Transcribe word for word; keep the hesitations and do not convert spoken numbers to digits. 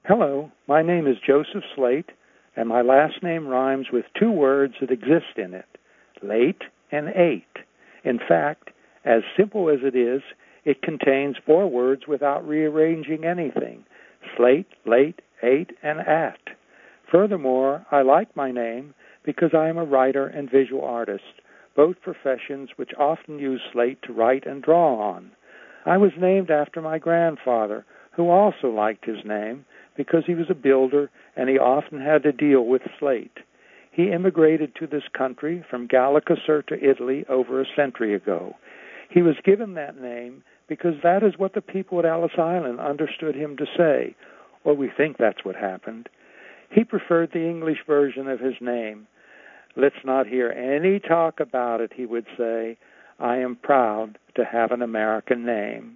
Hello, my name is Joseph Slate, and my last name rhymes with two words that exist in it, late and eight. In fact, as simple as it is, it contains four words without rearranging anything, slate, late, eight, and at. Furthermore, I like my name because I am a writer and visual artist, both professions which often use slate to write and draw on. I was named after my grandfather, who also liked his name because he was a builder and he often had to deal with slate. He immigrated to this country from Gallica-Cirta, Italy, over a century ago. He was given that name because that is what the people at Ellis Island understood him to say, or we think that's what happened. He preferred the English version of his name. Let's not hear any talk about it, he would say. I am proud to have an American name.